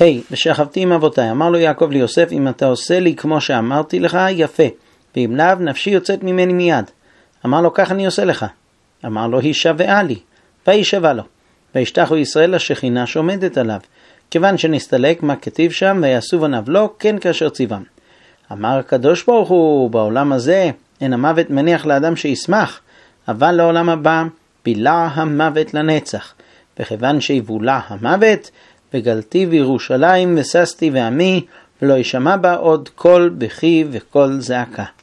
ושכבתי עם אבותיי, אמר לו יעקב ליוסף, אם אתה עושה לי כמו שאמרתי לך, יפה, ואם לאו, נפשי יוצאת ממני מיד. אמר לו, כך אני עושה לך. אמר לו, היא שבעה לי, וישבע לו. וישתחו ישראל לשכינה שעומדת עליו, כיוון שנסתלק מה כתיב שם, ויעשו בניו לו, כן כאשר ציוום. אמר הקדוש ברוך הוא, בעולם הזה אין המוות מניח לאדם שישמח, אבל לעולם הבא בילה המוות לנצח. וכיוון שיבולע המוות, וגלתי בירושלים וססתי ועמי, ולא ישמע בה עוד קול בכי וקול זעקה.